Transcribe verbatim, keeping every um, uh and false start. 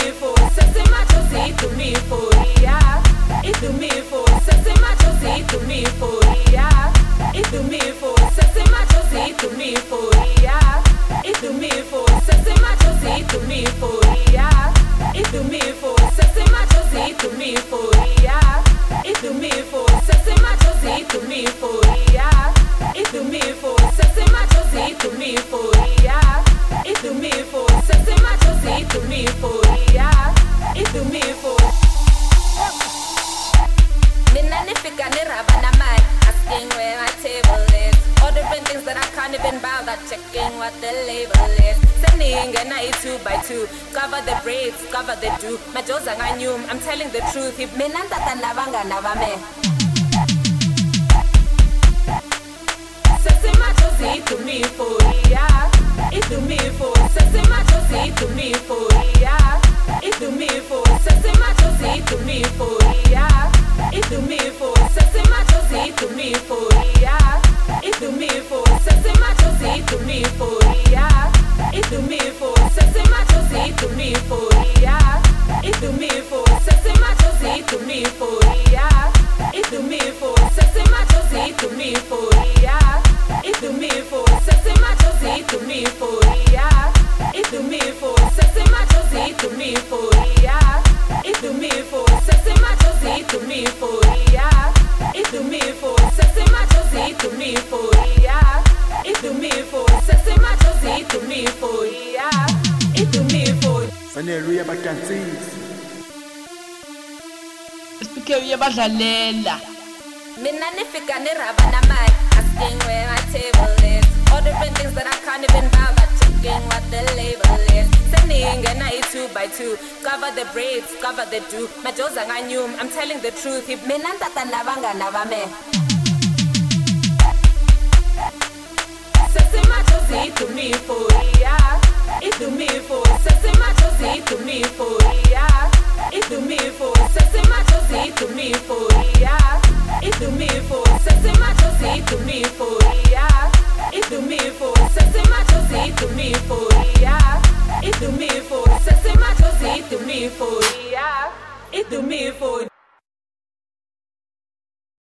Idumifo, sese machozi idumiforia. Idumifo, sese machozi idumiforia. Idumifo, sese machozi idumiforia. Idumifo, sese machozi idumiforia. Idumifo, sese machozi idumiforia. Idumifo, sese machozi idumiforia. Idumifo, sese machozi idumiforia. Idumifo, sese machozi idumiforia. Idumifo. Mina nifika niraba na mic, asking where my table is. Ordering things that I can't even bother checking what the label is. Sending a night two by two, cover the braids, cover the do. My jaws are new, I'm telling the truth. If mina tata navanga navame. Sese machozi idumiforia. Idumifo, sese machozi idumiforia. Idumifo, sese machozi idumiforia. Idumifo, sese machozi idumiforia. Idumifo, sese machozi idumiforia. Idumifo, sese machozi idumiforia. Idumifo, sese machozi idumiforia. Idumifo, sese machozi idumiforia. Idumifo, sese machozi idumiforia. Idumifo, sese machozi idumiforia. Idumifo, sese machozi idumiforia. Idumifo, sese machozi idumiforia. Idumifo, sese machozi idumiforia. Idumifo. Saneluya badansis. Sipike badlalela. Mina nifika niraba na mic, asking where my table is. Ordering things that I can't even bother checking what the label is. Sending a night two by two, cover the braids, cover the do. My jaws are new, I'm telling the truth. If mina tata navanga navame. Sese machozi idumiforia. Idumifo, sese machozi idumiforia. Idumifo, sese machozi idumiforia. Idumifo, sese machozi idumiforia. Idumifo, sese machozi idumiforia. Idumifo, sese machozi idumiforia. Idumifo.